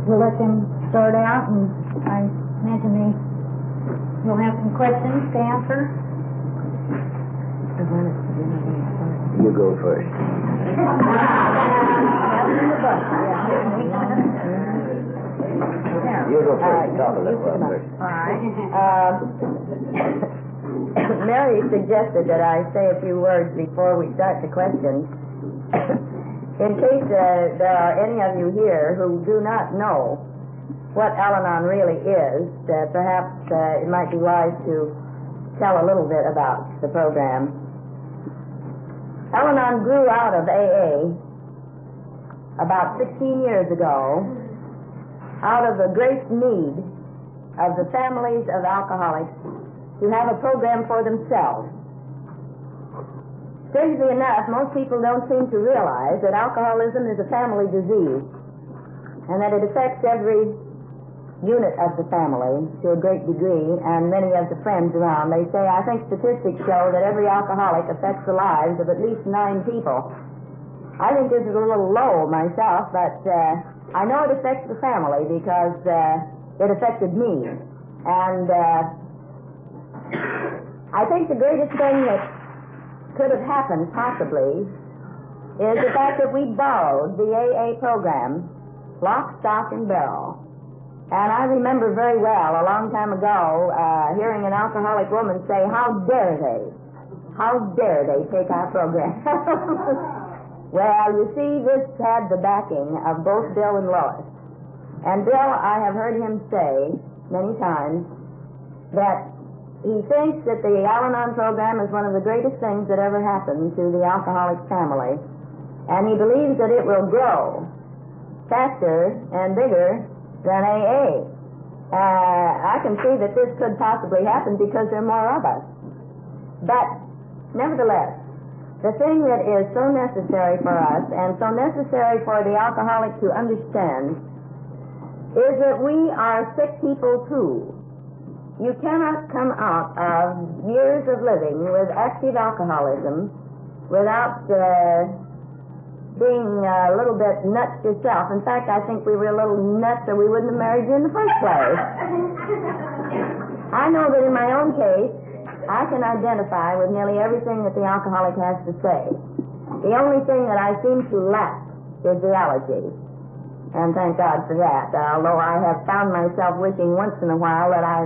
we'll let them start out, and I imagine you'll have some questions to answer. You go first. You go first. Talk a little first. All right. Mary suggested that I say a few words before we start the questions. In case there are any of you here who do not know what Al-Anon really is, perhaps it might be wise to tell a little bit about the program. Al-Anon grew out of AA about 16 years ago out of the great need of the families of alcoholics to have a program for themselves. Strangely enough, most people don't seem to realize that alcoholism is a family disease and that it affects every unit of the family to a great degree, and many of the friends around. They say, I think statistics show that every alcoholic affects the lives of at least 9 people. I think this is a little low myself, but I know it affects the family because it affected me. And I think the greatest thing that could have happened, possibly, is the fact that we borrowed the AA program, lock, stock, and barrel. And I remember very well, a long time ago, hearing an alcoholic woman say, how dare they take our program? Well, you see, this had the backing of both Bill and Lois. And Bill, I have heard him say many times that he thinks that the Al-Anon program is one of the greatest things that ever happened to the alcoholic family. And he believes that it will grow faster and bigger than AA. I can see that this could possibly happen because there are more of us. But, nevertheless, the thing that is so necessary for us and so necessary for the alcoholic to understand is that we are sick people too. You cannot come out of years of living with active alcoholism without being a little bit nuts yourself. In fact, I think we were a little nuts or we wouldn't have married you in the first place. I know that in my own case, I can identify with nearly everything that the alcoholic has to say. The only thing that I seem to lack is the allergy. And thank God for that, although I have found myself wishing once in a while that I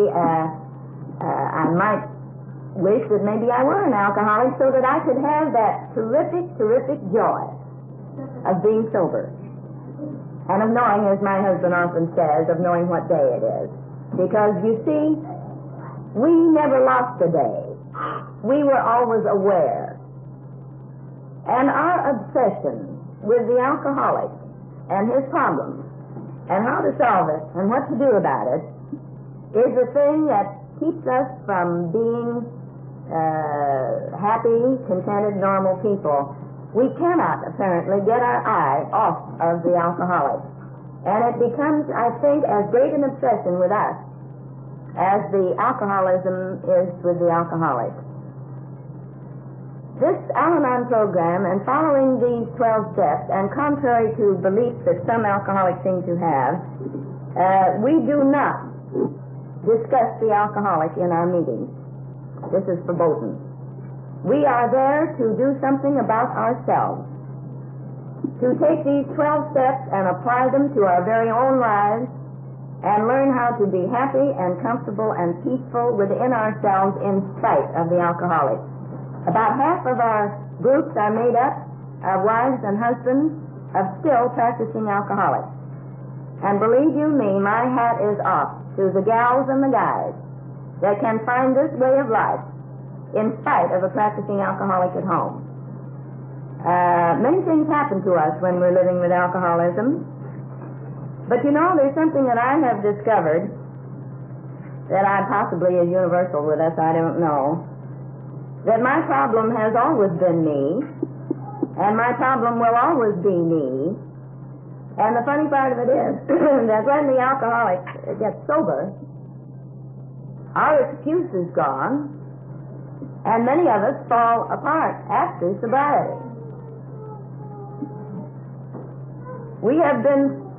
might wish that maybe I were an alcoholic so that I could have that terrific joy of being sober. And of knowing, as my husband often says, of knowing what day it is. Because, you see, we never lost a day. We were always aware. And our obsession with the alcoholic and his problems and how to solve it and what to do about it is the thing that keeps us from being happy, contented, normal people. We cannot, apparently, get our eye off of the alcoholic. And it becomes, I think, as great an obsession with us as the alcoholism is with the alcoholic. This Al-Anon program, and following these 12 steps, and contrary to beliefs that some alcoholics seem to have, we do not discuss the alcoholic in our meetings. This is verboten. We are there to do something about ourselves, to take these 12 steps and apply them to our very own lives, and learn how to be happy and comfortable and peaceful within ourselves in spite of the alcoholic. About half of our groups are made up of wives and husbands of still practicing alcoholics. And believe you me, my hat is off to the gals and the guys that can find this way of life in spite of a practicing alcoholic at home. Many things happen to us when we're living with alcoholism. But you know, there's something that I have discovered that possibly is universal with us, I don't know. That my problem has always been me, and my problem will always be me. And the funny part of it is that when the alcoholic gets sober, our excuse is gone, and many of us fall apart after sobriety. We have been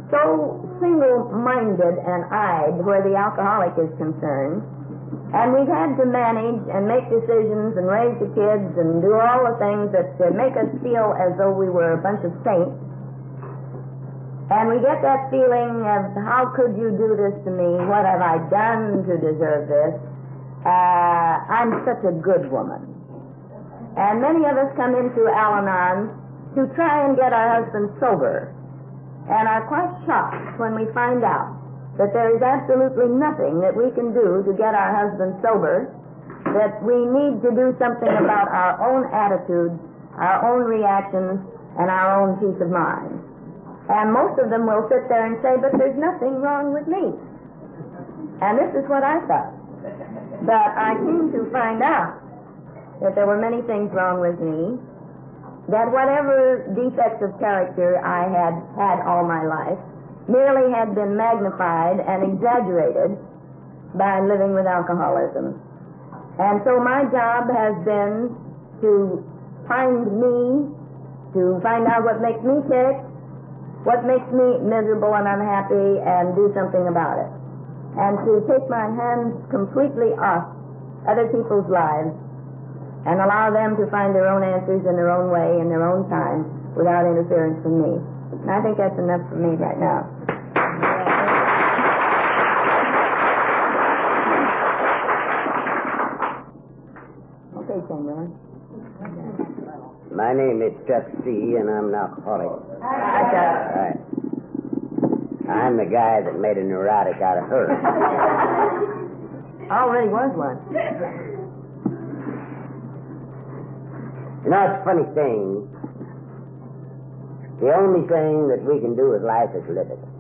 so single-minded and eyed where the alcoholic is concerned, and we've had to manage and make decisions and raise the kids and do all the things that make us feel as though we were a bunch of saints. And we get that feeling of, how could you do this to me? What have I done to deserve this? I'm such a good woman. And many of us come into Al-Anon to try and get our husbands sober, and are quite shocked when we find out that there is absolutely nothing that we can do to get our husbands sober, that we need to do something about our own attitudes, our own reactions, and our own peace of mind. And most of them will sit there and say, but there's nothing wrong with me. And this is what I thought. But I came to find out that there were many things wrong with me, that whatever defects of character I had had all my life merely had been magnified and exaggerated by living with alcoholism. And so my job has been to find me, to find out what makes me tick, what makes me miserable and unhappy, and do something about it. And to take my hands completely off other people's lives and allow them to find their own answers in their own way, in their own time, without interference from me. And I think that's enough for me right now. Okay, Chamberlain. My name is Chuck C., and I'm an alcoholic. Hi, Chuck. Right. I'm the guy that made a neurotic out of her. Already was one. You know, it's a funny thing. The only thing that we can do with life is live it.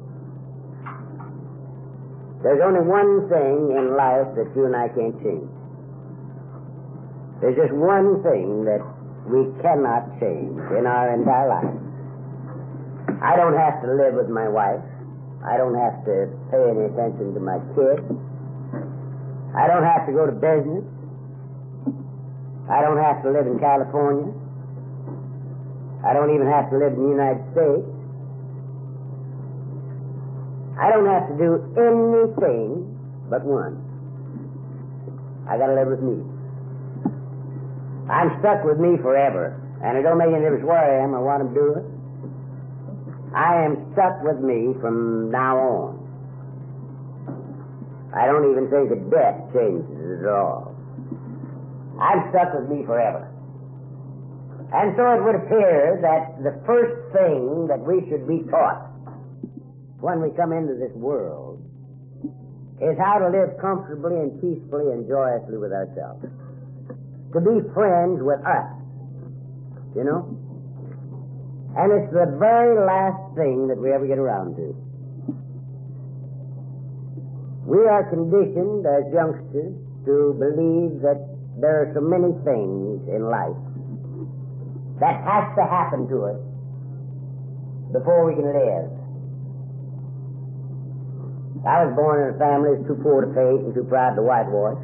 There's only one thing in life that you and I can't change. There's just one thing that we cannot change in our entire life. I don't have to live with my wife. I don't have to pay any attention to my kids. I don't have to go to business. I don't have to live in California. I don't even have to live in the United States. I don't have to do anything but one. I gotta live with me. I'm stuck with me forever, and it don't make any difference where I am or what I'm doing. I am stuck with me from now on. I don't even think that death changes it at all. I'm stuck with me forever. And so it would appear that the first thing that we should be taught when we come into this world is how to live comfortably and peacefully and joyously with ourselves. To be friends with us, you know? And it's the very last thing that we ever get around to. We are conditioned as youngsters to believe that there are so many things in life that has to happen to us before we can live. I was born in a family that's too poor to paint and too proud to whitewash.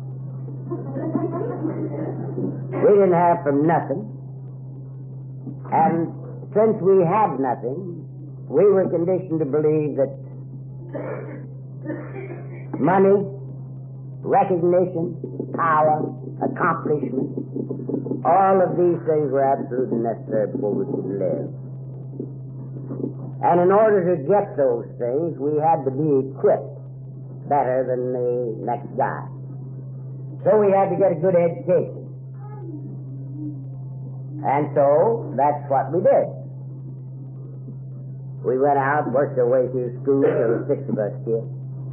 We didn't have from nothing. And since we had nothing, we were conditioned to believe that money, recognition, power, accomplishment, all of these things were absolutely necessary before we could live. And in order to get those things, we had to be equipped better than the next guy. So we had to get a good education. And so that's what we did. We went out, worked our way through school, there were 6 of us kids,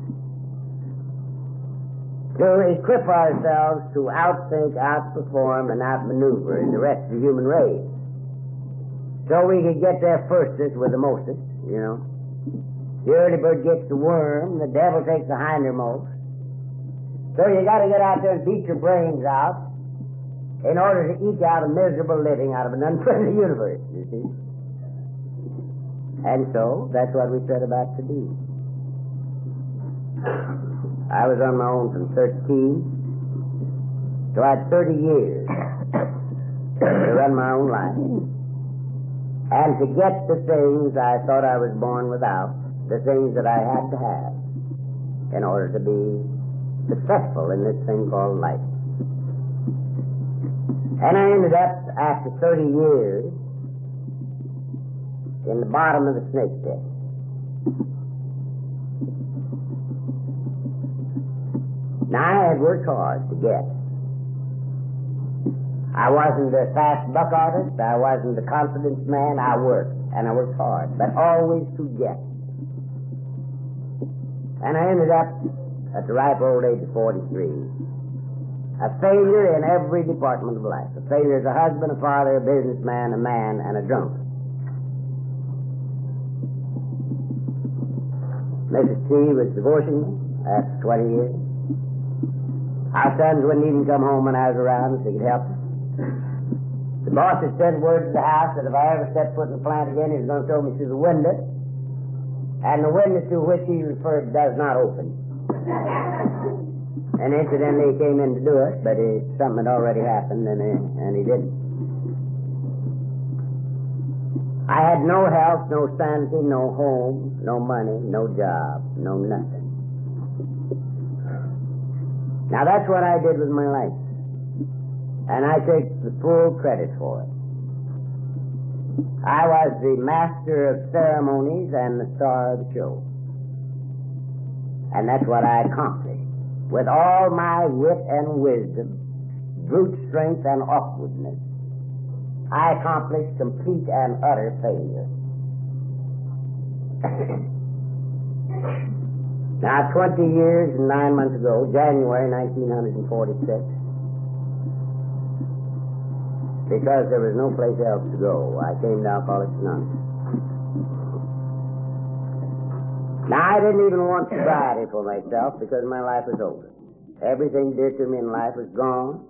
to equip ourselves to outthink, outperform, and outmaneuver the rest of the human race. So we could get there firstest with the mostest, you know. The early bird gets the worm, the devil takes the hindermost. So you got to get out there and beat your brains out in order to eke out a miserable living out of an unfriendly universe, you see. And so that's what we set about to do. I was on my own from 13, so I had 30 years to run my own life and to get the things I thought I was born without the things that I had to have in order to be successful in this thing called life. And I ended up, after 30 years, in the bottom of the snake pit. Now, I had worked hard to get. I wasn't a fast buck artist. I wasn't a confidence man. I worked, and I worked hard, but always to get. And I ended up, at the ripe old age of 43, a failure in every department of life. A failure as a husband, a father, a businessman, a man, and a drunkard. Mrs. T was divorcing me after 20 years. Our sons wouldn't even come home when I was around if they could help. The boss had sent word to the house that if I ever set foot in the plant again, he was going to throw me through the window. And the window to which he referred does not open. And incidentally, he came in to do it, but something had already happened, and he didn't. I had no health, no sanity, no home, no money, no job, no nothing. Now, that's what I did with my life. And I take the full credit for it. I was the master of ceremonies and the star of the show. And that's what I accomplished. With all my wit and wisdom, brute strength and awkwardness, I accomplished complete and utter failure. Now, 20 years and 9 months ago, January 1946, because there was no place else to go, I came to Alcoholics Anonymous. Now, I didn't even want sobriety for myself because my life was over. Everything dear to me in life was gone.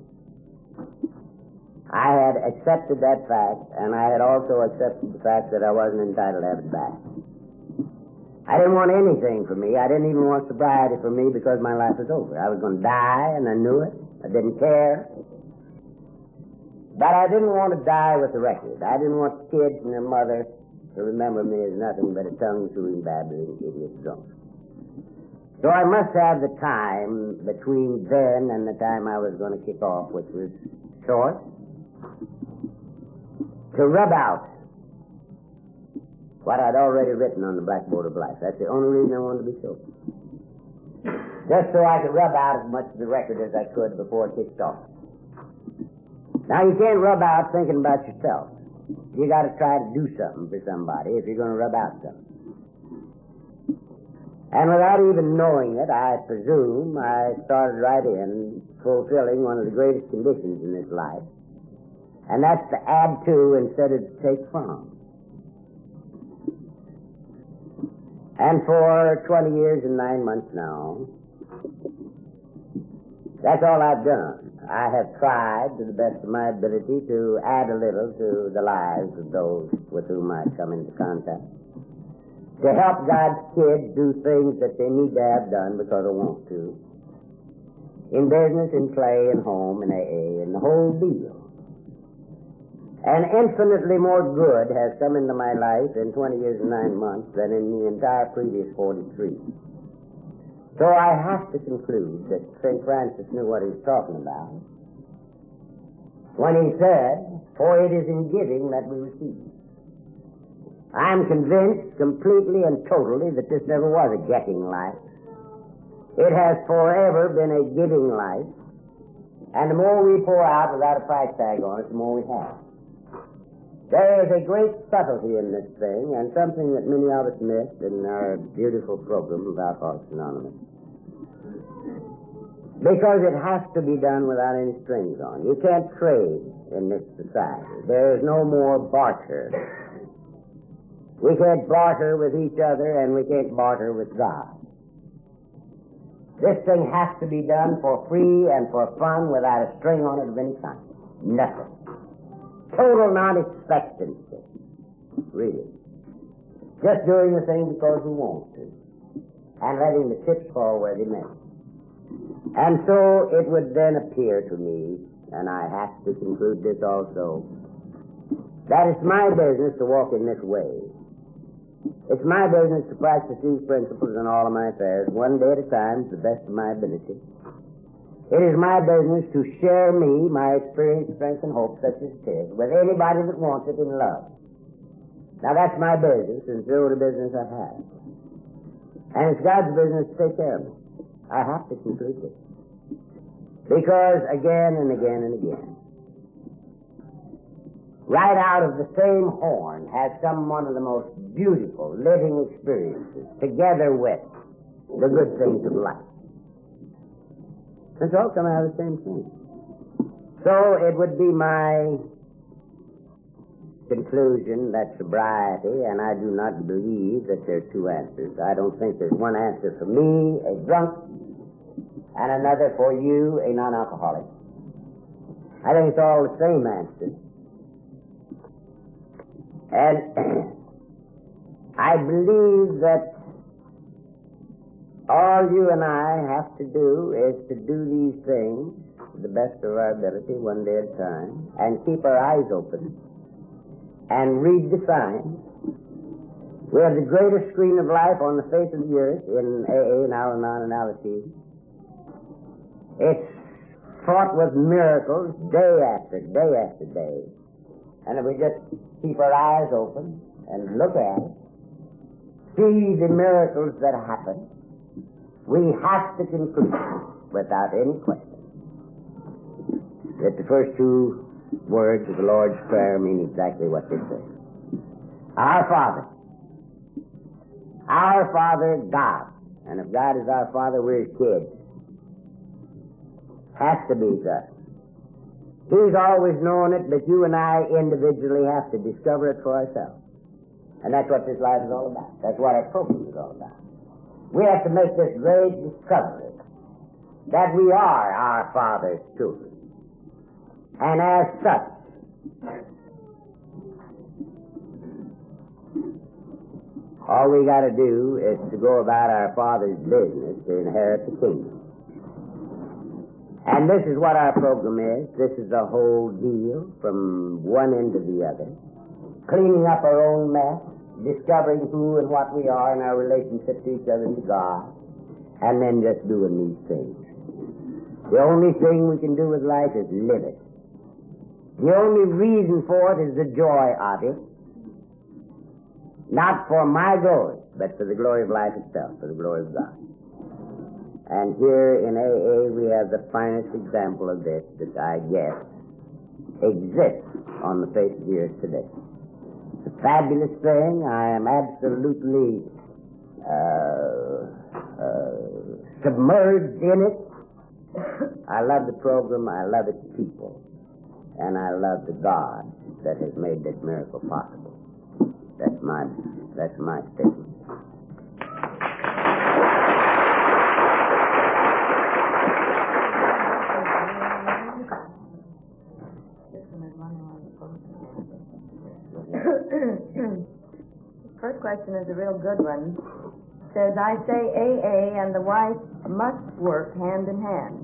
I had accepted that fact, and I had also accepted the fact that I wasn't entitled to have it back. I didn't want anything for me. I didn't even want sobriety for me because my life was over. I was going to die, and I knew it. I didn't care. But I didn't want to die with the record. I didn't want kids and their mother to remember me as nothing but a tongue-chewing, babbling, idiot drunk. So I must have the time between then and the time I was going to kick off, which was short, to rub out what I'd already written on the blackboard of life. That's the only reason I wanted to be sober. Just so I could rub out as much of the record as I could before it kicked off. Now, you can't rub out thinking about yourself. You got to try to do something for somebody if you're going to rub out something. And without even knowing it, I presume, I started right in fulfilling one of the greatest conditions in this life. And that's to add to instead of to take from. And for 20 years and 9 months now, that's all I've done. I have tried to the best of my ability to add a little to the lives of those with whom I come into contact. To help God's kids do things that they need to have done because they want to. In business, in play, in home, in AA, in the whole deal. And infinitely more good has come into my life in 20 years and 9 months than in the entire previous 43. So I have to conclude that St. Francis knew what he was talking about when he said, "For it is in giving that we receive." I'm convinced completely and totally that this never was a getting life. It has forever been a giving life, and the more we pour out without a price tag on it, the more we have. There is a great subtlety in this thing, and something that many of us missed in our beautiful program of Alcoholics Anonymous. Because it has to be done without any strings on. You can't trade in this society. There is no more barter. We can't barter with each other, and we can't barter with God. This thing has to be done for free and for fun without a string on it of any kind. Nothing. Total non-expectancy. Really. Just doing the thing because we want to. And letting the chips fall where they may. And so it would then appear to me, and I have to conclude this also, that it's my business to walk in this way. It's my business to practice these principles in all of my affairs, one day at a time, to the best of my ability. It is my business to share my experience, strength, and hope, such as it is, with anybody that wants it in love. Now, that's my business, and so the business I have. And it's God's business to take care of me. I have to complete it. Because again and again and again, right out of the same horn has come one of the most beautiful living experiences, together with the good things of life. It's all coming out of the same thing. So it would be my conclusion that sobriety, and I do not believe that there are two answers. I don't think there's one answer for me, a drunk, and another for you, a non-alcoholic. I think it's all the same answer. And I believe that all you and I have to do is to do these things to the best of our ability, one day at a time, and keep our eyes open and read the signs. We have the greatest screen of life on the face of the earth in AA and Al-Anon and Al-Anon. It's fraught with miracles day after day after day. And if we just keep our eyes open and look at it, see the miracles that happen, we have to conclude, without any question, that the first two words of the Lord's Prayer mean exactly what they say. Our Father God. And if God is our Father, we're His kids. Has to be thus. He's always known it, but you and I individually have to discover it for ourselves. And that's what this life is all about. That's what our program is all about. We have to make this great discovery that we are our Father's children. And as such, all we got to do is to go about our Father's business to inherit the kingdom. And this is what our program is. This is the whole deal from one end to the other. Cleaning up our own mess, discovering who and what we are in our relationship to each other and to God, and then just doing these things. The only thing we can do with life is live it. The only reason for it is the joy of it. Not for my glory, but for the glory of life itself, for the glory of God. And here in AA we have the finest example of this that I guess exists on the face of the earth today. It's a fabulous thing. I am absolutely submerged in it. I love the program. I love its people. And I love the God that has made this miracle possible. That's my statement. First question is a real good one. It says, I say AA and the wife must work hand in hand.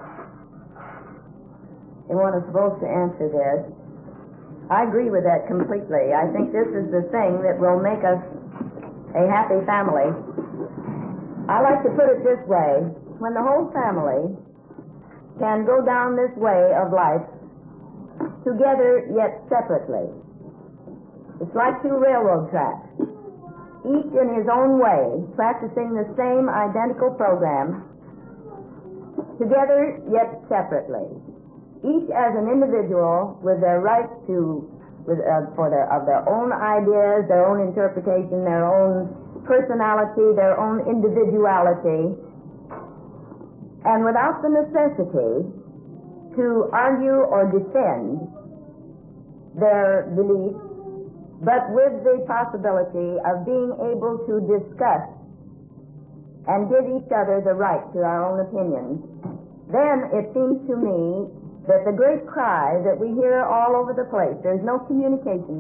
Anyone is supposed to answer this. I agree with that completely. I think this is the thing that will make us a happy family. I like to put it this way. When the whole family can go down this way of life together yet separately, it's like two railroad tracks, each in his own way, practicing the same identical program, together yet separately. Each as an individual with their right to, of their own ideas, their own interpretation, their own personality, their own individuality, and without the necessity to argue or defend their beliefs, but with the possibility of being able to discuss and give each other the right to our own opinions, then it seems to me that the great cry that we hear all over the place, there's no communication,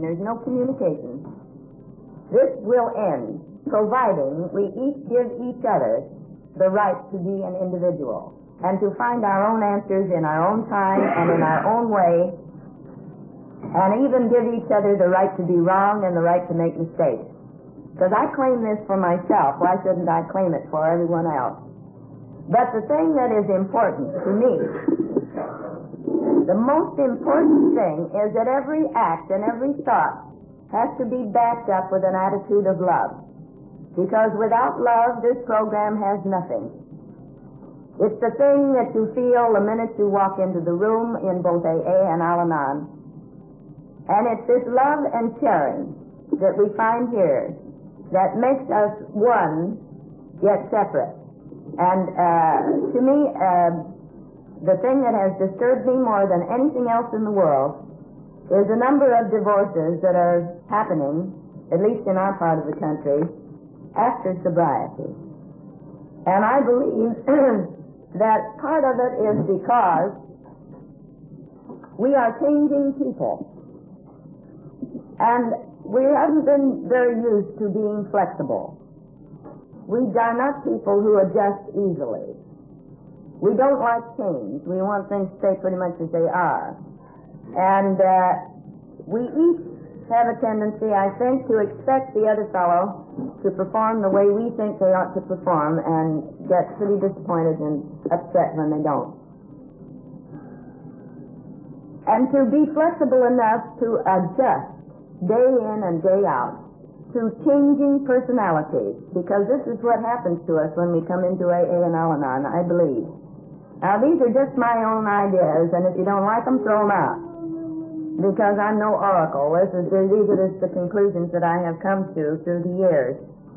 this will end, providing we each give each other the right to be an individual and to find our own answers in our own time and in our own way, and even give each other the right to be wrong and the right to make mistakes. because I claim this for myself. Why shouldn't I claim it for everyone else? But the thing that is important to me, the most important thing is that every act and every thought has to be backed up with an attitude of love. Because without love, this program has nothing. It's the thing that you feel the minute you walk into the room in both AA and Al-Anon. And it's this love and sharing that we find here that makes us one, yet separate. And to me, the thing that has disturbed me more than anything else in the world is the number of divorces that are happening, at least in our part of the country, after sobriety. And I believe that part of it is because we are changing people. And we haven't been very used to being flexible. We are not people who adjust easily. We don't like change. We want things to stay pretty much as they are. And we each have a tendency, I think, to expect the other fellow to perform the way we think they ought to perform and get pretty disappointed and upset when they don't. And to be flexible enough to adjust day in and day out to changing personalities, because this is what happens to us when we come into AA and Al-Anon, I believe. Now, these are just my own ideas, and if you don't like them, throw them out. Because I'm no oracle. These are just the conclusions that I have come to through the years.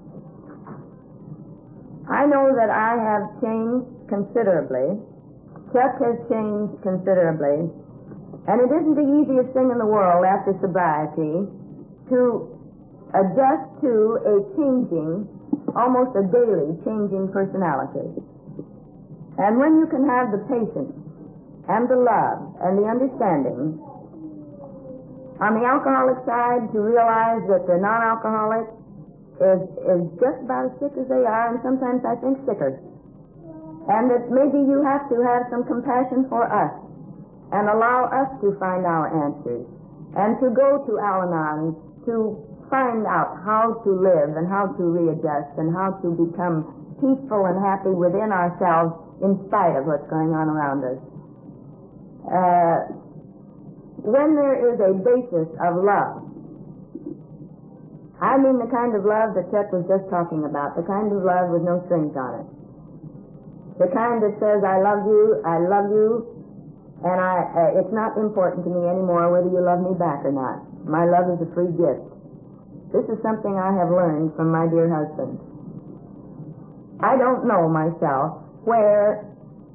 I know that I have changed considerably. Chuck has changed considerably. And it isn't the easiest thing in the world after sobriety to adjust to a changing, almost a daily changing personality. And when you can have the patience and the love and the understanding on the alcoholic side to realize that the non-alcoholic is just about as sick as they are, and sometimes I think sicker. And that maybe you have to have some compassion for us and allow us to find our answers and to go to Al-Anon to find out how to live and how to readjust and how to become peaceful and happy within ourselves in spite of what's going on around us. When there is a basis of love, I mean the kind of love that Chuck was just talking about, the kind of love with no strings on it. The kind that says, I love you, and it's not important to me anymore whether you love me back or not. My love is a free gift. This is something I have learned from my dear husband. I don't know myself where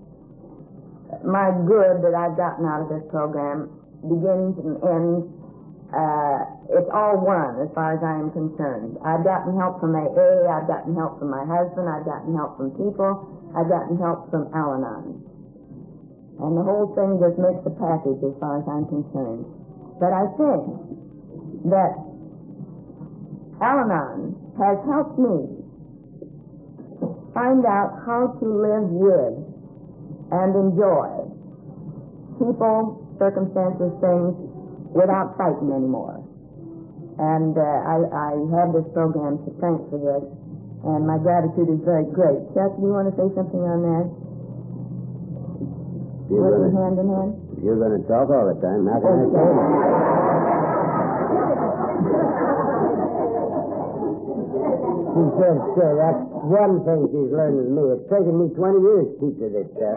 my good that I've gotten out of this program begins and ends. It's all one as far as I am concerned. I've gotten help from AA, I've gotten help from my husband, I've gotten help from people, I've gotten help from Al-Anon. And the whole thing just makes a package as far as I'm concerned. But I think that Al-Anon has helped me find out how to live with and enjoy people, circumstances, things, without fighting anymore. And I have this program to thank for this, and my gratitude is very great. Chuck, do you want to say something on that? Working hand in hand? You're going to talk all the time. How can I say that? She says, sir, that's one thing she's learned with me. It's taken me 20 years to teach her this stuff.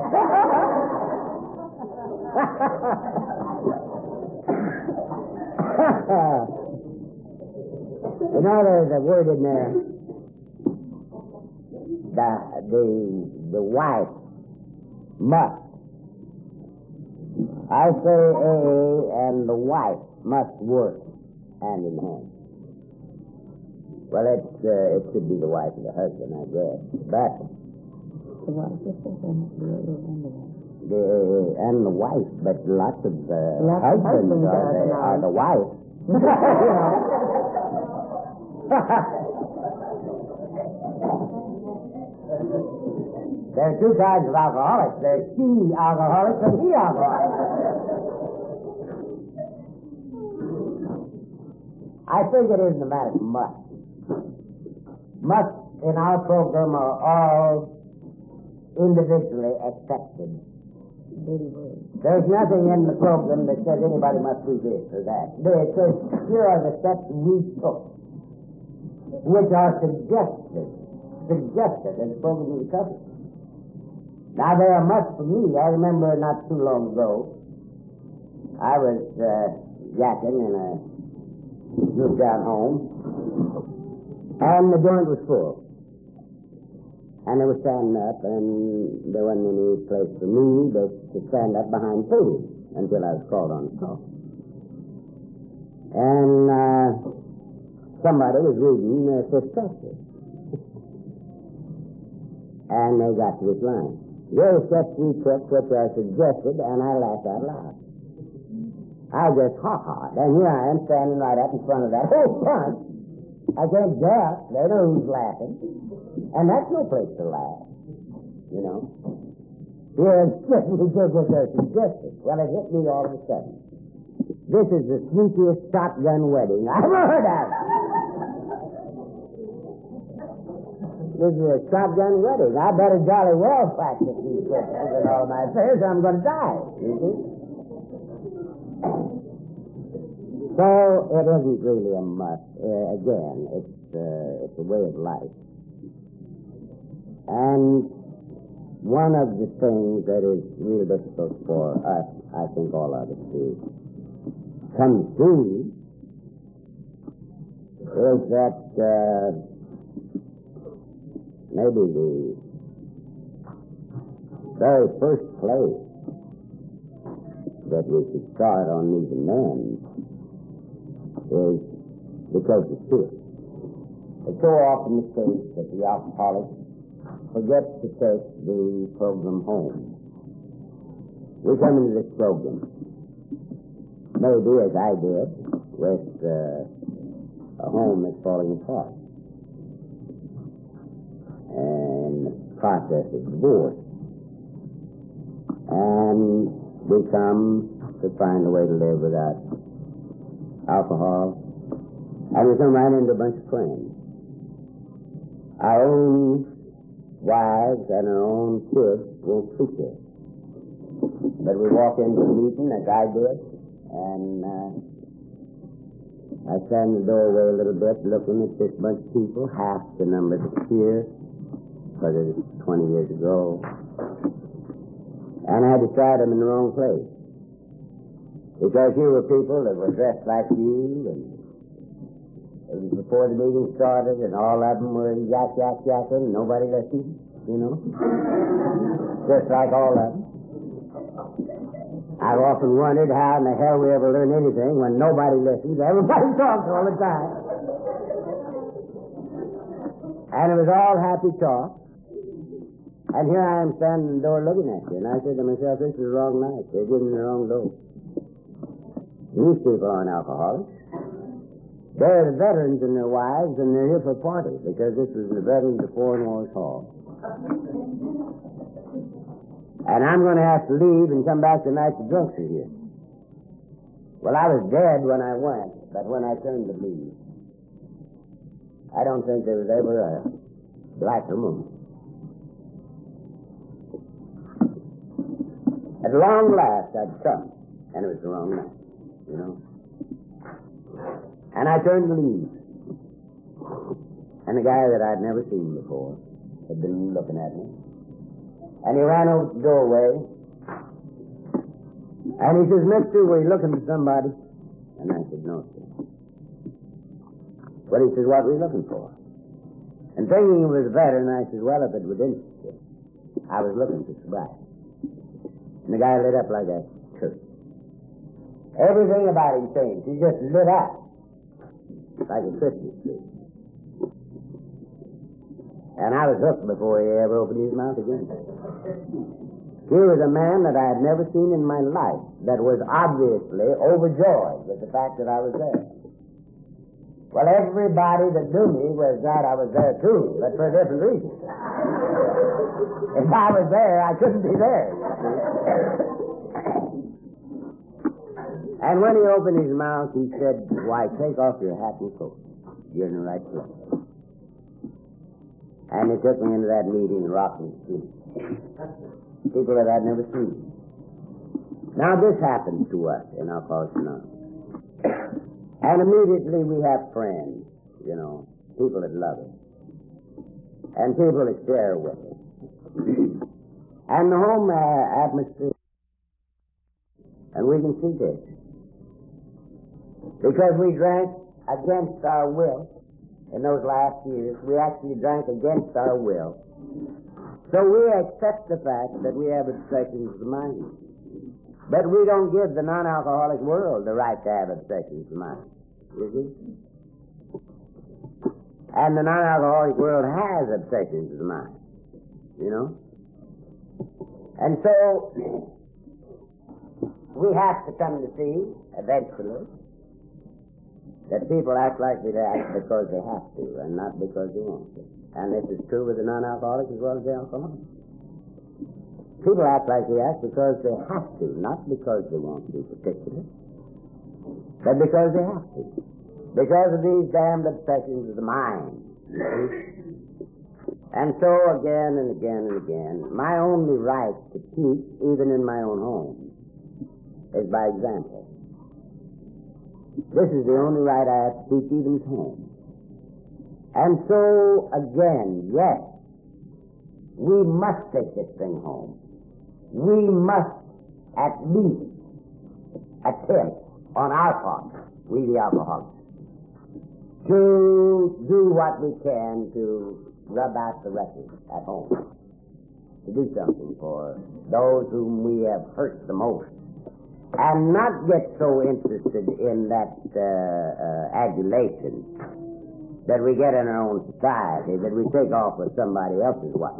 You know, there's a word in there. The wife must. I say AA and the wife must work hand in hand. Well, it should be the wife and the husband, I guess. But The wife is and the wife, but lots of husbands are the wife. There are two kinds of alcoholics. There's she alcoholics and he alcoholics. I think it isn't a matter of much. must, in our program, are all individually accepted. There's nothing in the program that says anybody must do this or that. It says, here are the steps we took, which are suggested as the program of the company. Now, they are much for me. I remember not too long ago, I was yakking in a group down home, and the joint was full. And they were standing up, and there wasn't any place for me but to stand up behind food until I was called on to talk. And somebody was reading Fifth Chapter. And they got to this line. Here are steps we took which are suggested, and I laughed out loud. I just ha-ha. And here I am standing right up in front of that whole bunch. I can't guess. They know who's laughing. And that's no place to laugh, you know. Here, we did what they're suggested. Well, it hit me all of a sudden. This is the sweetest shotgun wedding I've ever heard of. This is a shotgun wedding. I better jolly well practice these principles in all my affairs, or I'm going to die, you see. So, it isn't really a must. Again, it's a way of life. And one of the things that is real difficult for us, I think all of us to come to, is that maybe the very first place that we should start on these amends is the closest to it. It's so often the case that the alcoholic forget to take the program home. We come into this program, maybe as I did, with a home that's falling apart and the process of divorce. And we come to find a way to live without alcohol, and we come right into a bunch of friends. Our own wives and our own kids won't treat us. But we walk into the meeting, as I did, and I stand in the doorway a little bit looking at this bunch of people, half the number that's here, because it was 20 years ago. And I decided I'm in the wrong place. Because here were people that were dressed like you, and it was before the meeting started, and all of them were yakking, and nobody listened, you know. Just like all of them. I've often wondered how in the hell we ever learn anything when nobody listens. Everybody talks all the time. And it was all happy talk. And here I am standing in the door looking at you, and I said to myself, this is the wrong night. They're giving me the wrong dose. These people aren't alcoholics. They're the veterans and their wives, and they're here for a party, because this is the Veterans of Foreign Wars Hall. And I'm going to have to leave and come back tonight to drunks are here. Well, I was dead when I went, but when I turned to leave, I don't think there was ever a blacker moment. At long last, I'd come, and it was the wrong night, you know. And I turned to leave. And the guy that I'd never seen before had been looking at me. And he ran over to the doorway. And he says, Mister, were you looking for somebody? And I said, no, sir. Well, he says, what were you looking for? And thinking he was a veteran, I said, well, if it would interest you, I was looking for sobriety. And the guy lit up like a church. Everything about him changed. He just lit up like a Christmas tree. And I was hooked before he ever opened his mouth again. Here was a man that I had never seen in my life that was obviously overjoyed with the fact that I was there. Well, everybody that knew me was glad I was there too, but for a different reason. If I was there, I couldn't be there. And when he opened his mouth, he said, why, take off your hat and coat. You're in the right place. And they took me into that meeting in Rockland Street. People that I'd never seen. Now this happens to us in Alcoholics Anonymous. And immediately we have friends, people that love us. And people that share with us. And the home atmosphere. And we can see this. Because we drank against our will in those last years. We actually drank against our will. So we accept the fact that we have obsessions of the mind. But we don't give the non-alcoholic world the right to have obsessions of the mind. You see? And the non-alcoholic world has obsessions of the mind. And so we have to come to see, eventually, that people act like they act because they have to, and not because they want to. And this is true with the non-alcoholics as well as the alcoholics. People act like they act because they have to, not because they want to particularly, but because they have to. Because of these damned obsessions of the mind. And so again and again and again, my only right to teach, even in my own home, is by example. This is the only right I have to teach even at home. And so, again, yes, we must take this thing home. We must at least attempt on our part, we the alcoholics, to do what we can to rub out the record at home, to do something for those whom we have hurt the most. And not get so interested in that adulation that we get in our own society, that we take off with somebody else's wife,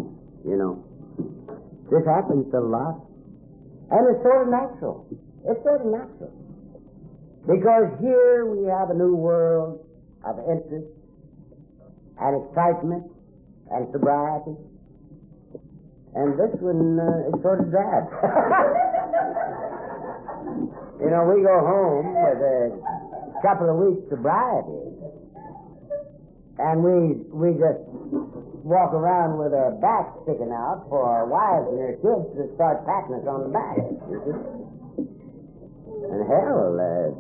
This happens a lot. And it's sort of natural. It's sort of natural. Because here we have a new world of interest and excitement and sobriety. And this one is sort of drab. We go home with a couple of weeks sobriety, and we just walk around with our backs sticking out for our wives and their kids to start patting us on the back. And hell,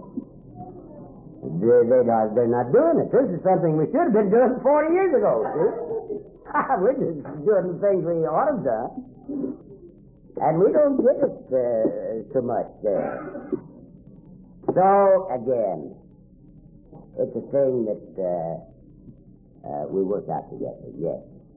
they're not doing it. This is something we should have been doing 40 years ago, see? We're just doing the things we ought to have done. And we don't get it so much there. So, again, it's a thing that we work out together, yes.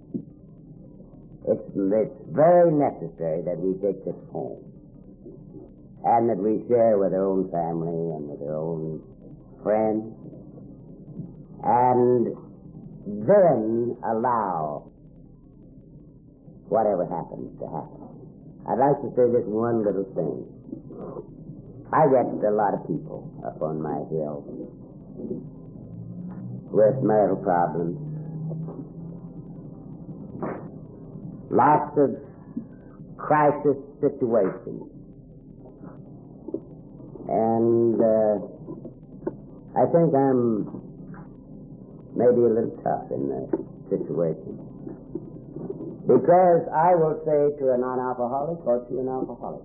It's very necessary that we take this home and that we share with our own family and with our own friends and then allow whatever happens to happen. I'd like to say this one little thing. I get a lot of people up on my hill with marital problems. Lots of crisis situations. And I think I'm maybe a little tough in the situation. Because I will say to a non-alcoholic or to an alcoholic,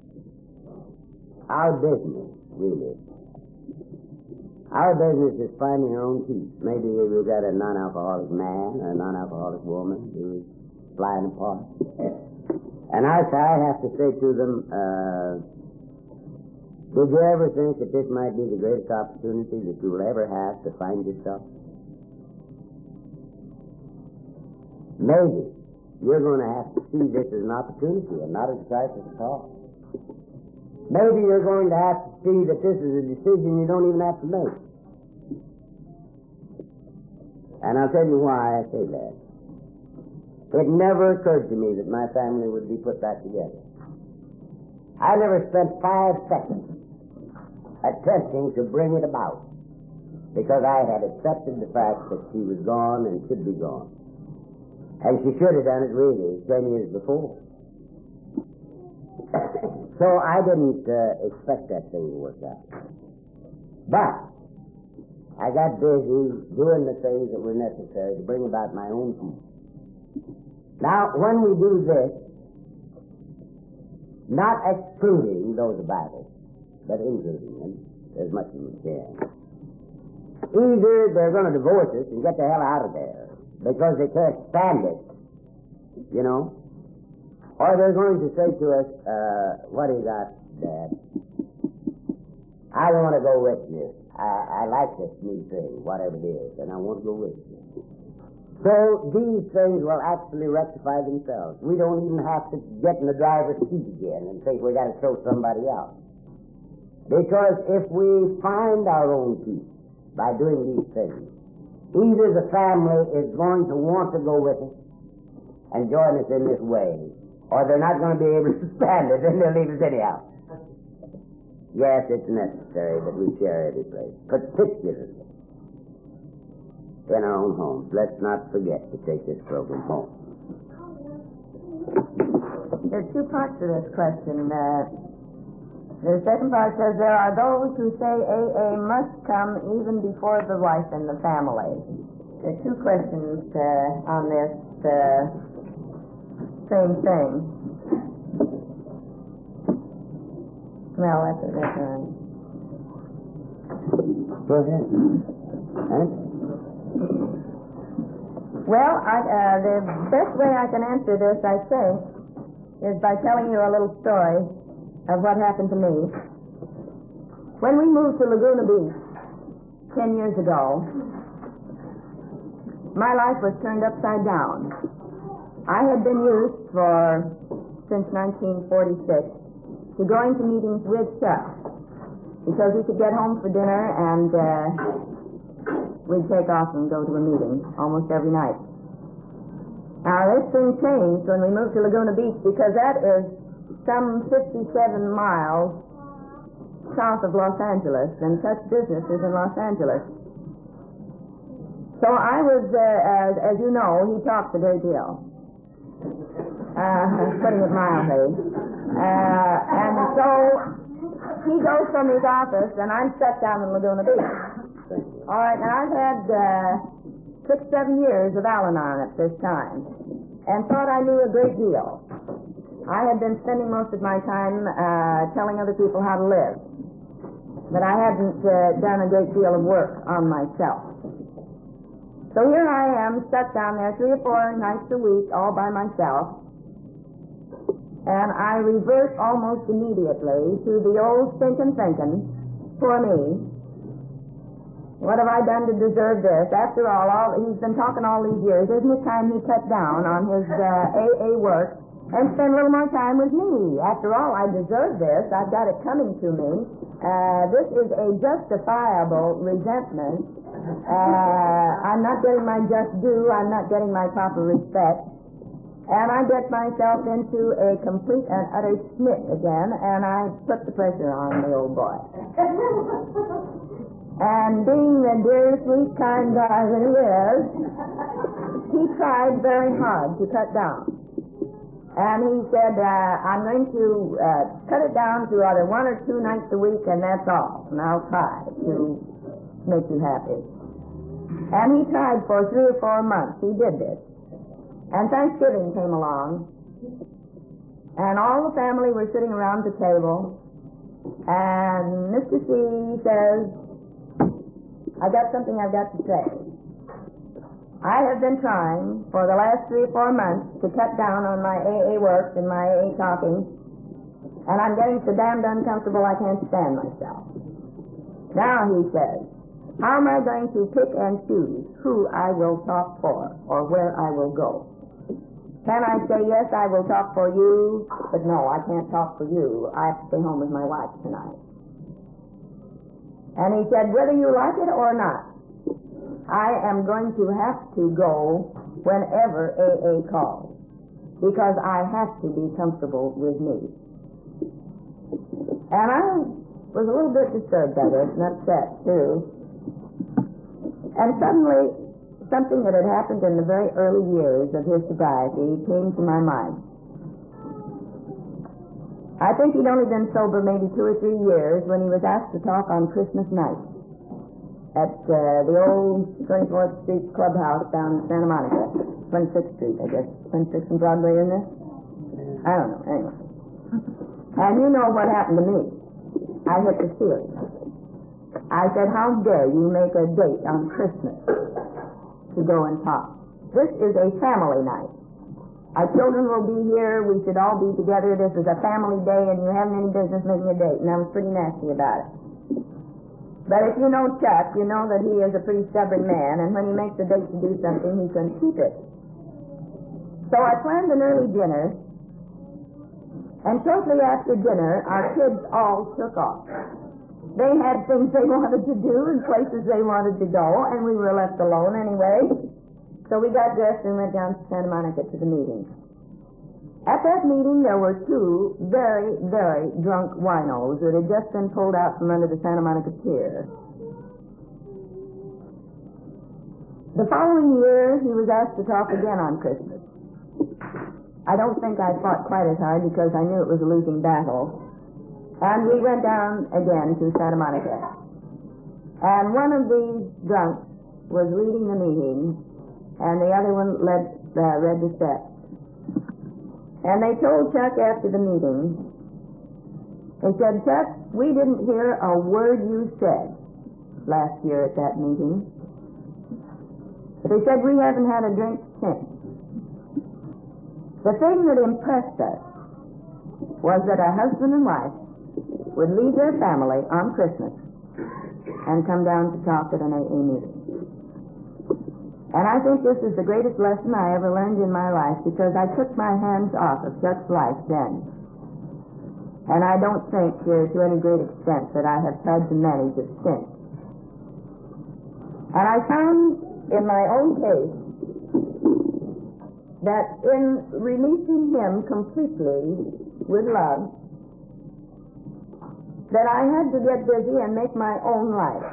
our business, really, our business is finding our own peace. Maybe we've got a non-alcoholic man or a non-alcoholic woman who is flying apart. And I have to say to them, did you ever think that this might be the greatest opportunity that you will ever have to find yourself? Maybe you're going to have to see this as an opportunity and not as a crisis at all. Maybe you're going to have to see that this is a decision you don't even have to make. And I'll tell you why I say that. It never occurred to me that my family would be put back together. I never spent 5 seconds attempting to bring it about because I had accepted the fact that she was gone and should be gone. And she should have done it really 10 years before. So I didn't expect that thing to work out. But I got busy doing the things that were necessary to bring about my own peace. Now, when we do this, not excluding those about us, but including them as much as we can, either they're going to divorce us and get the hell out of there because they can't stand it, you know, or they're going to say to us, what do you got, Dad? I want to go with you. I like this new thing, whatever it is, and I want to go with you. So these things will actually rectify themselves. We don't even have to get in the driver's seat again and think we got to throw somebody out. Because if we find our own peace by doing these things, either the family is going to want to go with us and join us in this way, or they're not going to be able to stand it and they'll leave us anyhow. Yes, it's necessary that we share every place, particularly in our own homes. Let's not forget to take this program home. There's two parts to this question. The second part says there are those who say AA must come even before the wife and the family. There are two questions on this same thing. Well, that's Go ahead. Well, the best way I can answer this, I think, is by telling you a little story of what happened to me. When we moved to Laguna Beach 10 years ago, my life was turned upside down. I had been used since 1946 to going to meetings with Chuck because we could get home for dinner and we'd take off and go to a meeting almost every night. Now, this thing changed when we moved to Laguna Beach because that is some 57 miles south of Los Angeles, and such business is in Los Angeles. So I was, as you know, he talks a great deal. Putting it mildly. And so he goes from his office, and I'm stuck down in Laguna Beach. All right, and I've had 6-7 years of Al-Anon at this time, and thought I knew a great deal. I had been spending most of my time telling other people how to live, but I hadn't done a great deal of work on myself. So here I am, stuck down there 3 or 4 nights a week, all by myself, and I revert almost immediately to the old thinking, poor me. What have I done to deserve this? After all, he's been talking all these years. Isn't it time he cut down on his AA work and spend a little more time with me? After all, I deserve this. I've got it coming to me. This is a justifiable resentment. I'm not getting my just due. I'm not getting my proper respect. And I get myself into a complete and utter snit again, and I put the pressure on the old boy. And being the dear, sweet, kind guy that he is, he tried very hard to cut down. And he said, I'm going to cut it down to either 1 or 2 nights a week, and that's all. And I'll try to make you happy. And he tried for 3 or 4 months. He did this. And Thanksgiving came along, and all the family were sitting around the table, and Mr. C says, I got something I've got to say. I have been trying for the last 3 or 4 months to cut down on my AA work and my AA talking, and I'm getting so damned uncomfortable I can't stand myself. Now, he says, how am I going to pick and choose who I will talk for or where I will go? Can I say, yes, I will talk for you, but no, I can't talk for you. I have to stay home with my wife tonight. And he said, whether you like it or not, I am going to have to go whenever AA calls, because I have to be comfortable with me. And I was a little bit disturbed by this and upset, too. And suddenly, something that had happened in the very early years of his sobriety came to my mind. I think he'd only been sober maybe 2 or 3 years when he was asked to talk on Christmas night at the old 24th Street Clubhouse down in Santa Monica. 26th Street, I guess. 26th and Broadway in there? I don't know, anyway. And you know what happened to me. I hit the ceiling. I said, how dare you make a date on Christmas to go and talk? This is a family night. Our children will be here. We should all be together. This is a family day, and you haven't any business making a date. And I was pretty nasty about it. But if you know Chuck, you know that he is a pretty stubborn man, and when he makes a date to do something, he can keep it. So I planned an early dinner, and shortly after dinner, our kids all took off. They had things they wanted to do and places they wanted to go, and we were left alone anyway. So we got dressed and went down to Santa Monica to the meeting. At that meeting, there were two very, very drunk winos that had just been pulled out from under the Santa Monica Pier. The following year, he was asked to talk again on Christmas. I don't think I fought quite as hard because I knew it was a losing battle. And we went down again to Santa Monica. And one of these drunks was leading the meeting, and the other one read the steps. And they told Chuck after the meeting, they said, Chuck, we didn't hear a word you said last year at that meeting. But they said, we haven't had a drink since. The thing that impressed us was that a husband and wife would leave their family on Christmas and come down to talk at an AA meeting. And I think this is the greatest lesson I ever learned in my life because I took my hands off of Chuck's life then. And I don't think to any great extent that I have tried to manage it since. And I found in my own case that in releasing him completely with love, that I had to get busy and make my own life.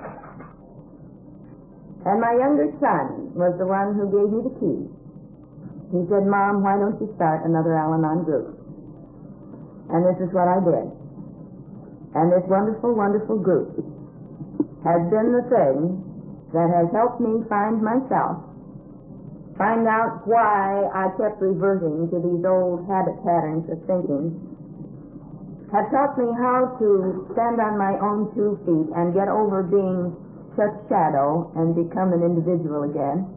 And my younger son was the one who gave me the key. He said, Mom, why don't you start another Al-Anon group? And this is what I did. And this wonderful, wonderful group has been the thing that has helped me find myself, find out why I kept reverting to these old habit patterns of thinking, have taught me how to stand on my own 2 feet and get over being Chuck's shadow and become an individual again.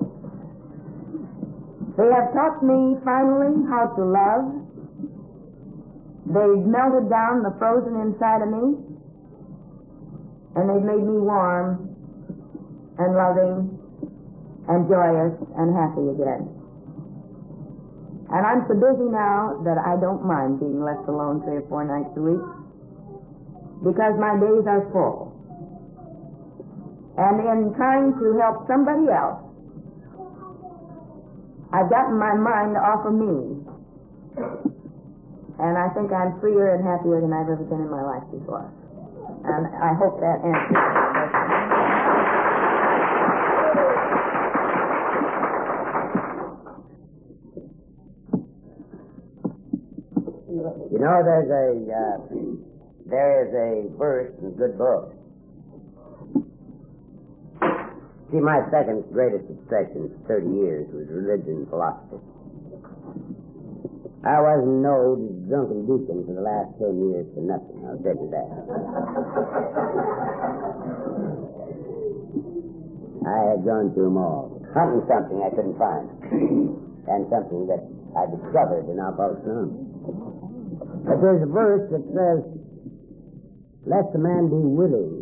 They have taught me finally how to love. They've melted down the frozen inside of me, and they've made me warm and loving and joyous and happy again. And I'm so busy now that I don't mind being left alone 3 or 4 nights a week because my days are full. And in trying to help somebody else, I've gotten my mind off of me. And I think I'm freer and happier than I've ever been in my life before. And I hope that answers the question. You know, there is a verse in a good book. See, my second greatest obsession for 30 years was religion and philosophy. I wasn't no drunken deacon for the last 10 years for nothing, I'll tell you that. I had gone through them all, hunting something I couldn't find, and something that I discovered in Alcoholics Anonymous. But there's a verse that says, let the man be willing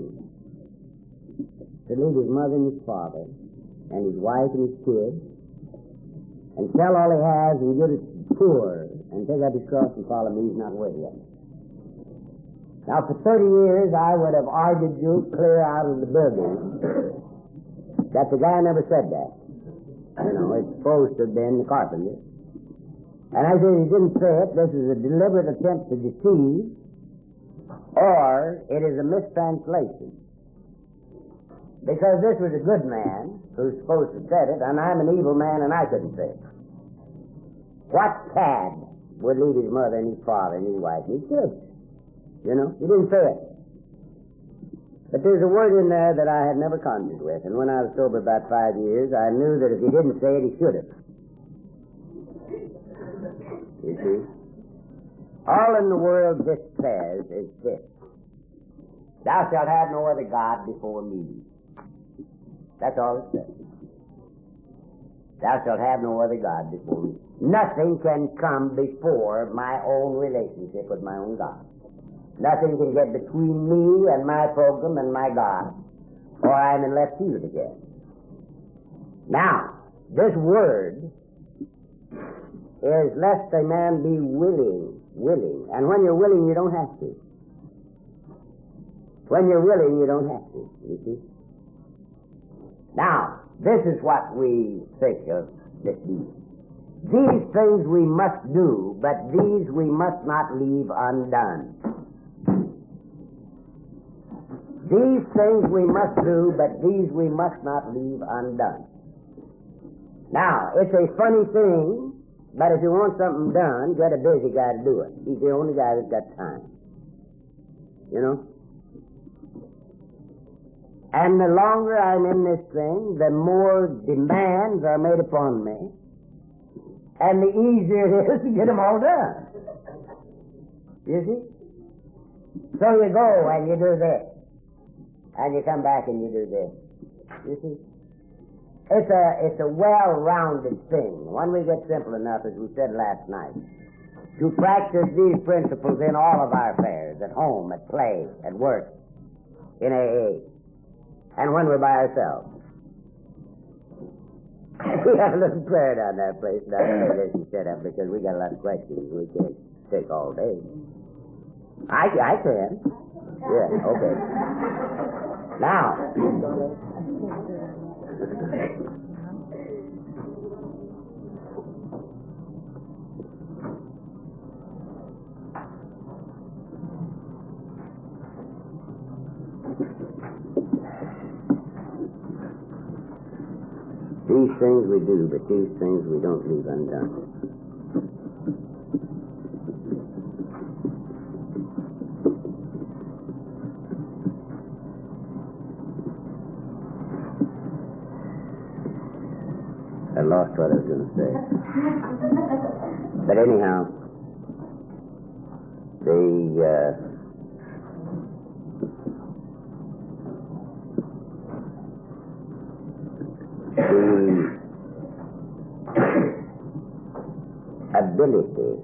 to leave his mother and his father and his wife and his kids and sell all he has and give it to the poor and take up his cross and follow me. He's not worthy of it. Now, for 30 years, I would have argued you clear out of the building that the guy never said that. You know, it's supposed to have been the carpenter. And I said he didn't say it. This is a deliberate attempt to deceive, or it is a mistranslation. Because this was a good man who's supposed to have said it, and I'm an evil man and I couldn't say it. What cad would leave his mother and his father and his wife and his kids? You know, he didn't say it. But there's a word in there that I had never conjured with, and when I was sober about 5 years, I knew that if he didn't say it, he should have. see? All in the world this says is this. Thou shalt have no other God before me. That's all it says. Thou shalt have no other God before me. Nothing can come before my own relationship with my own God. Nothing can get between me and my program and my God, or I'm in left field again. Now, this word is lest a man be willing. And when you're willing, you don't have to. When you're willing, you don't have to, you see. Now, this is what we think of this deed. These things we must do, but these we must not leave undone. These things we must do, but these we must not leave undone. Now, it's a funny thing, but if you want something done, get a busy guy to do it. He's the only guy that's got time. You know? And the longer I'm in this thing, the more demands are made upon me, and the easier it is to get them all done. You see? So you go and you do this, and you come back and you do this. You see? It's a well-rounded thing. When we get simple enough, as we said last night, to practice these principles in all of our affairs, at home, at play, at work, in AA, and when we're by ourselves. We have a little prayer down that place. Now, this is set up because we got a lot of questions we can't take all day. I can. Yeah, okay. Now, these things we do, but these things we don't leave undone. I lost what I was going to say. But anyhow, the ability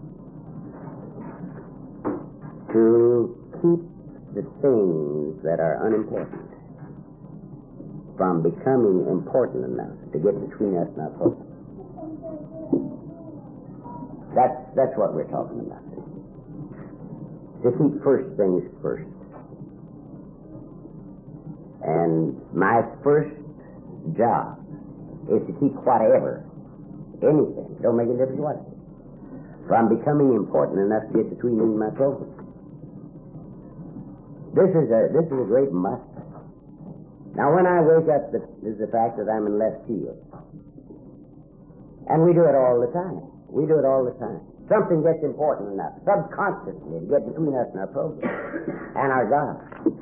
to keep the things that are unimportant from becoming important enough to get between us and our program. That's what we're talking about. To keep first things first. And my first job is to keep whatever, anything, don't make a difference what it is, from becoming important enough to get between me and my program. This is a great must. Now, when I wake up, this is the fact that I'm in left field. And we do it all the time. We do it all the time. Something gets important enough, subconsciously, to get between us and our program and our God.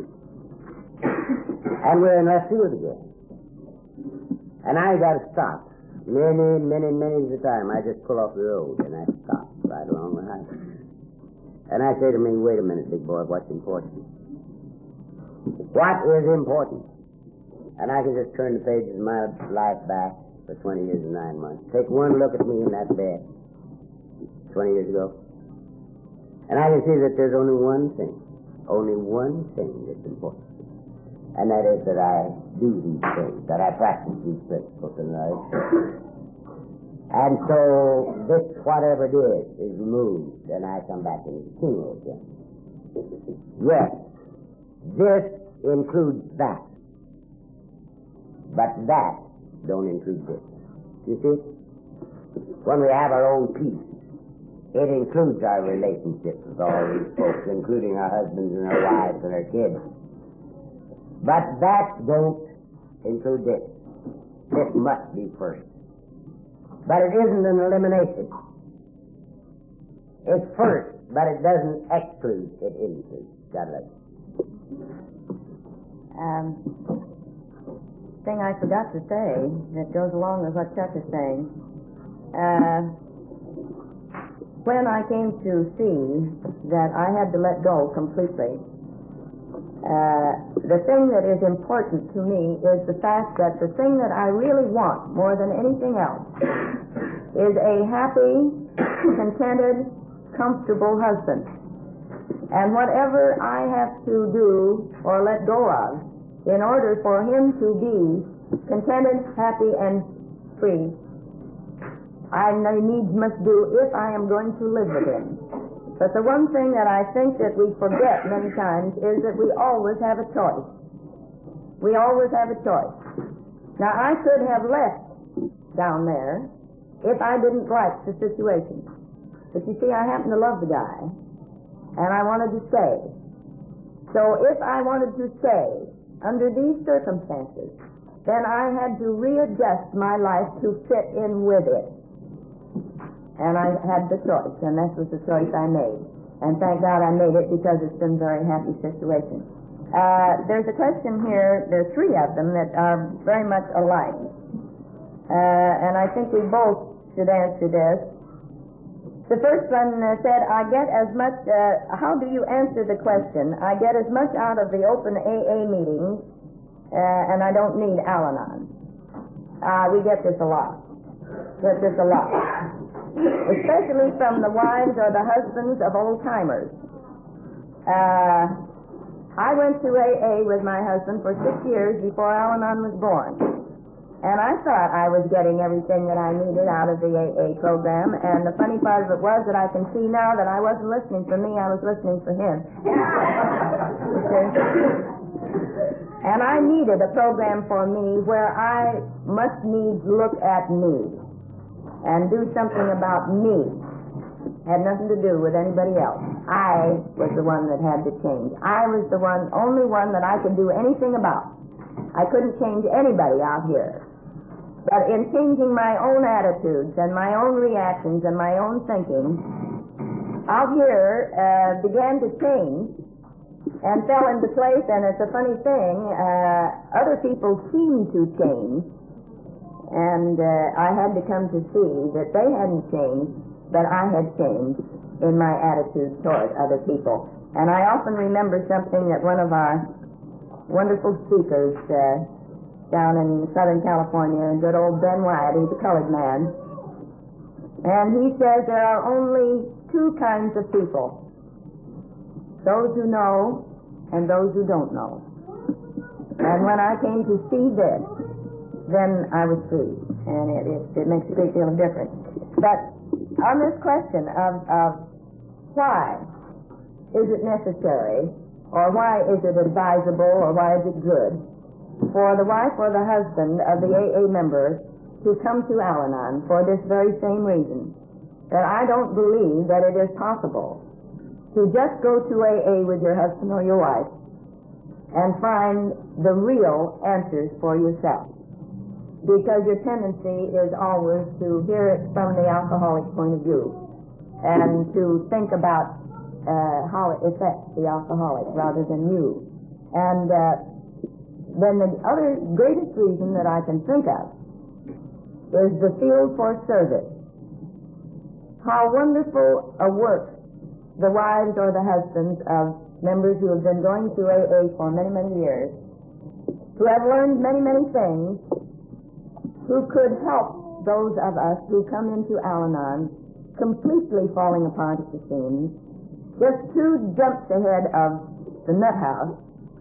And we're in left field again. And I got to stop. Many of the time, I just pull off the road and I stop right along the highway. And I say to me, wait a minute, big boy, what's important? What is important? And I can just turn the pages of my life back for 20 years and 9 months. Take one look at me in that bed 20 years ago. And I can see that there's only one thing that's important. And that is that I do these things, that I practice these principles in life. And so this, whatever it is removed, and I come back and continue again. Yes, this includes that. But that don't include this. You see? When we have our own peace, it includes our relationships with all these folks, including our husbands and our wives and our kids. But that don't include this. This must be first. But it isn't an elimination. It's first, but it doesn't exclude, it includes. God bless you. Thing I forgot to say that goes along with what Chuck is saying. when I came to see that I had to let go completely, the thing that is important to me is the fact that the thing that I really want more than anything else is a happy, contented, comfortable husband. And whatever I have to do or let go of in order for him to be contented, happy, and free, I needs must do if I am going to live with him. But the one thing that I think that we forget many times is that we always have a choice. We always have a choice. Now, I could have left down there if I didn't like the situation. But you see, I happen to love the guy, and I wanted to stay. So if I wanted to stay under these circumstances, then I had to readjust my life to fit in with it. And I had the choice, and that was the choice I made. And thank God I made it, because it's been a very happy situation. There's a question here, there are three of them that are very much alike. And I think we both should answer this. The first one said, I get as much, how do you answer the question? I get as much out of the open AA meetings, and I don't need Al-Anon. We get this a lot. Especially from the wives or the husbands of old-timers. I went to AA with my husband for 6 years before Al-Anon was born. And I thought I was getting everything that I needed out of the AA program, and the funny part of it was that I can see now that I wasn't listening for me, I was listening for him. And I needed a program for me where I must needs look at me and do something about me. Had nothing to do with anybody else. I was the one that had to change. I was the only one that I could do anything about. I couldn't change anybody out here. But in changing my own attitudes and my own reactions and my own thinking, out here began to change and fell into place. And it's a funny thing, other people seem to change. And I had to come to see that they hadn't changed, but I had changed in my attitude toward other people. And I often remember something that one of our wonderful speakers down in Southern California, good old Ben Wyatt, he's a colored man, and he says there are only two kinds of people, those who know and those who don't know. And when I came to see this, then I was free, and it makes a great deal of difference. But on this question of why is it necessary, or why is it advisable, or why is it good for the wife or the husband of the AA member to come to Al-Anon for this very same reason, that I don't believe that it is possible to just go to AA with your husband or your wife and find the real answers for yourself. Because your tendency is always to hear it from the alcoholic point of view and to think about how it affects the alcoholic rather than you. And then the other greatest reason that I can think of is the field for service. How wonderful a work the wives or the husbands of members who have been going to AA for many, many years, who have learned many, many things, who could help those of us who come into Al-Anon completely falling apart at the seams, just 2 jumps ahead of the nut house,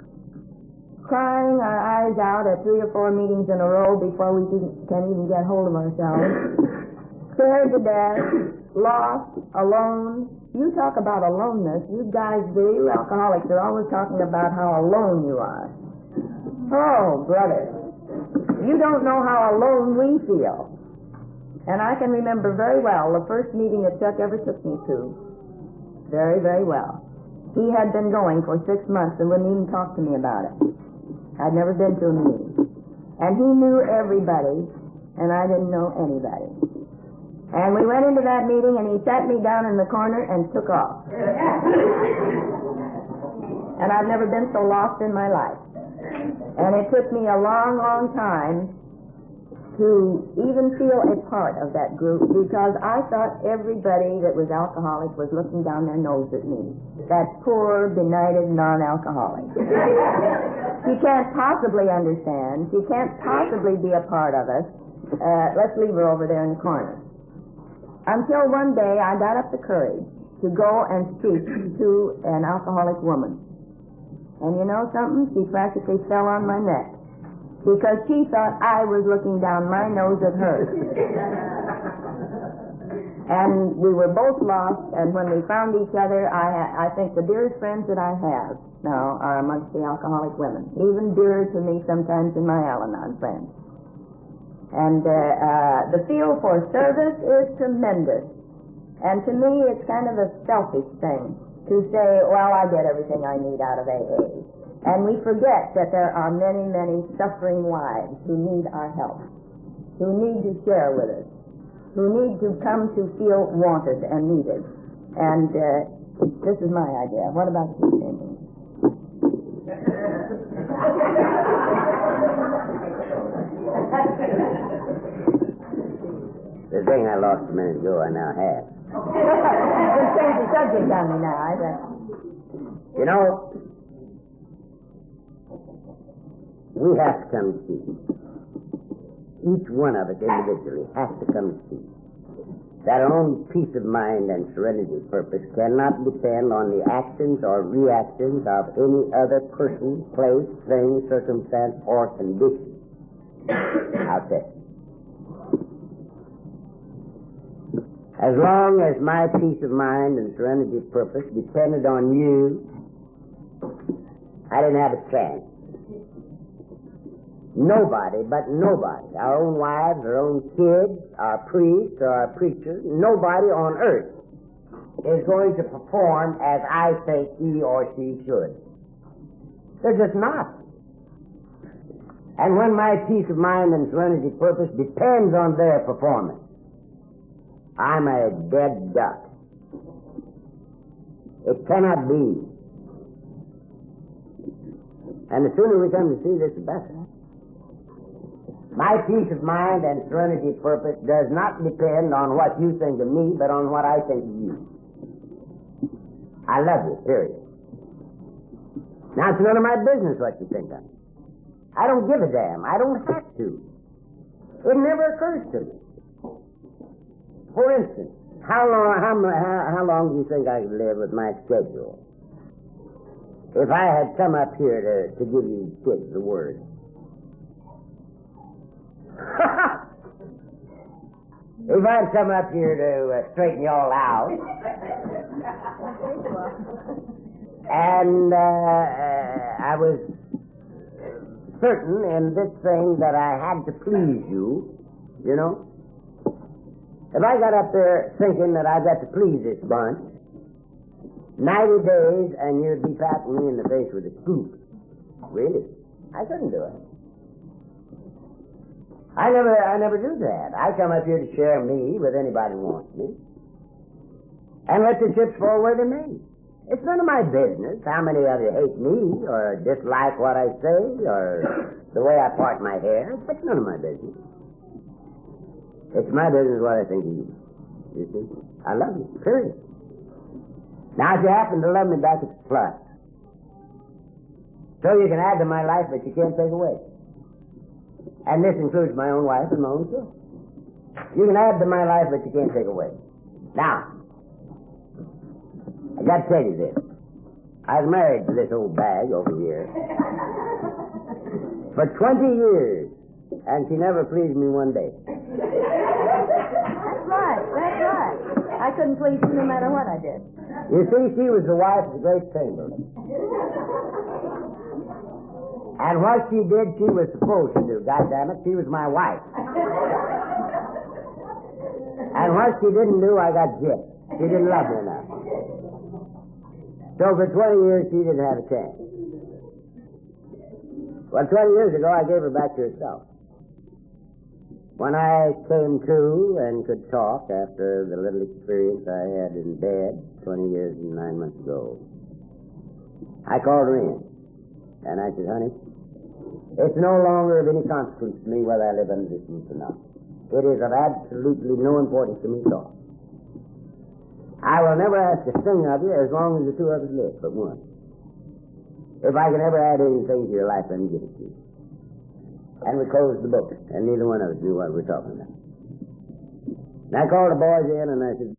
crying our eyes out at 3 or 4 meetings in a row before we can even get hold of ourselves, scared to death, lost, alone. You talk about aloneness. You guys do. You alcoholics are always talking about how alone you are. Oh, brother. You don't know how alone we feel. And I can remember very well the first meeting that Chuck ever took me to. Very, very well. He had been going for 6 months and wouldn't even talk to me about it. I'd never been to a meeting. And he knew everybody, and I didn't know anybody. And we went into that meeting, and he sat me down in the corner and took off. And I've never been so lost in my life. And it took me a long, long time to even feel a part of that group because I thought everybody that was alcoholic was looking down their nose at me. That poor, benighted non-alcoholic. She can't possibly understand. She can't possibly be a part of us. Let's leave her over there in the corner. Until one day I got up the courage to go and speak to an alcoholic woman. And you know something? She practically fell on my neck because she thought I was looking down my nose at her. And we were both lost, and when we found each other, I think the dearest friends that I have now are amongst the alcoholic women, even dearer to me sometimes than my Al-Anon friends. And the feel for service is tremendous. And to me, it's kind of a selfish thing to say, well, I get everything I need out of AA. And we forget that there are many, many suffering lives who need our help, who need to share with us, who need to come to feel wanted and needed. And this is my idea. What about you, Amy? The thing I lost a minute ago, I now have. You change the subject on me now, I guess. You know, we have to come to see. Each one of us individually has to come to see that our own peace of mind and serenity of purpose cannot depend on the actions or reactions of any other person, place, thing, circumstance, or condition. I'll say. As long as my peace of mind and serenity of purpose depended on you, I didn't have a chance. Nobody, but nobody, our own wives, our own kids, our priests, or our preachers, nobody on earth is going to perform as I think he or she should. They're just not. And when my peace of mind and serenity of purpose depends on their performance, I'm a dead duck. It cannot be. And the sooner we come to see this, the better. My peace of mind and serenity of purpose does not depend on what you think of me, but on what I think of you. I love you, period. Now, it's none of my business what you think of me. I don't give a damn. I don't have to. It never occurs to me. For instance, how long do you think I could live with my schedule? If I had come up here to give you kids the word. If I'd come up here to straighten you all out, and I was certain in this thing that I had to please you, you know, if I got up there thinking that I got to please this bunch, 90 days and you'd be patting me in the face with a scoop. Really? I couldn't do it. I never do that. I come up here to share me with anybody who wants me. And let the chips fall where they may. It's none of my business how many of you hate me or dislike what I say or the way I part my hair. It's none of my business. It's my business what I think of you. You see? I love you, period. Now, if you happen to love me back, it's a plus. So you can add to my life, but you can't take away. And this includes my own wife and my own children. You can add to my life, but you can't take away. Now, I got to tell you this. I was married to this old bag over here for 20 years, and she never pleased me one day. That's right. I couldn't please you no matter what I did. You see, she was the wife of the great Chamberlain. And what she did, she was supposed to do. God damn it, she was my wife. And what she didn't do, I got gypped. She didn't love me enough. So for 20 years, she didn't have a chance. Well, 20 years ago, I gave her back to herself. When I came to and could talk after the little experience I had in bed 20 years and 9 months ago, I called her in. And I said, honey, It's no longer of any consequence to me whether I live under this roof or not. It is of absolutely no importance to me at all. I will never ask a thing of you as long as the two of us live, but one. If I can ever add anything to your life, let me give it to you. And we closed the book, and neither one of us knew what we were talking about. And I called the boys in, and I said,